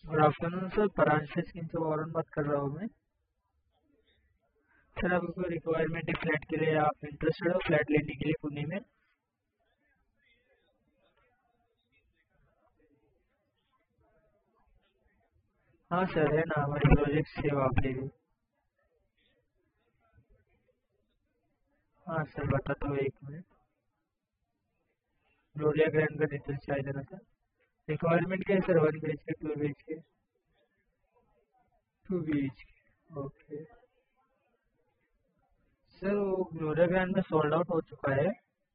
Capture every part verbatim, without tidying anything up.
Good afternoon sir, परांशु scheme से वारन बात कर रहा हूँ मैं। सर आपको रिक्वायरमेंट है फ्लैट के लिए, आप इंटरेस्टेड हो फ्लैट लेने के लिए पुणे में? हाँ सर, है ना, हमारी प्रोजेक्ट है वहाँ पे भी। हाँ सर, बताता हूँ एक मिनट। ग्लोरिया ग्रैंड का डिटेल्स चाहिए था सर। रिक्वायरमेंट क्या है sir? One B H K, two B H K? Two B H K, okay. Sir वो ग्लोरिया ग्रैंड में सोल्ड आउट हो चुका है।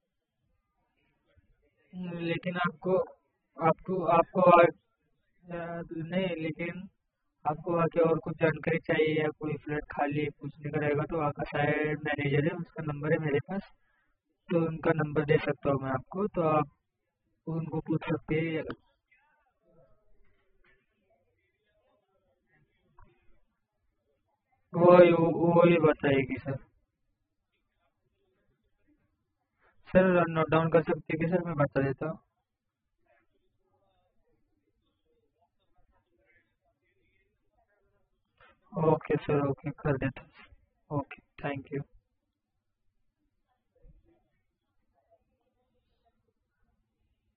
हम्म, लेकिन आपको आपको आपको आ- नहीं, लेकिन आपको आके और कुछ जानकारी चाहिए या कोई फ्लैट खाली पूछने का रहेगा तो आपका साइड मैनेजर है, उसका नंबर है मेरे पास, तो उनका नंबर दे सकता हूँ मैं आपको, तो आप उनको पूछ सकते हैं। वो वो ही बताएगी सर। सर नोट डाउन कर सकते हैं कि सर मैं बता देता हूँ। ओके सर, ओके कर देता हूँ। Okay, thank you.